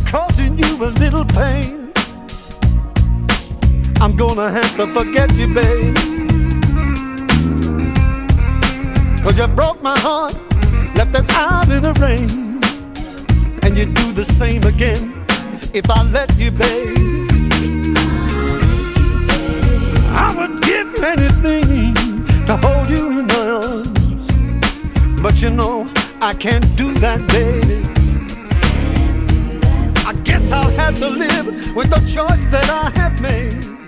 causing you a little pain. I'm gonna have to forget you, babe, 'cause you broke my heart, left it out in the rain. And you do the same again if I let you, babe. I would give anything to hold you in my arms, but you know I can't do that, baby. I guess I'll have to live with the choice that I have made.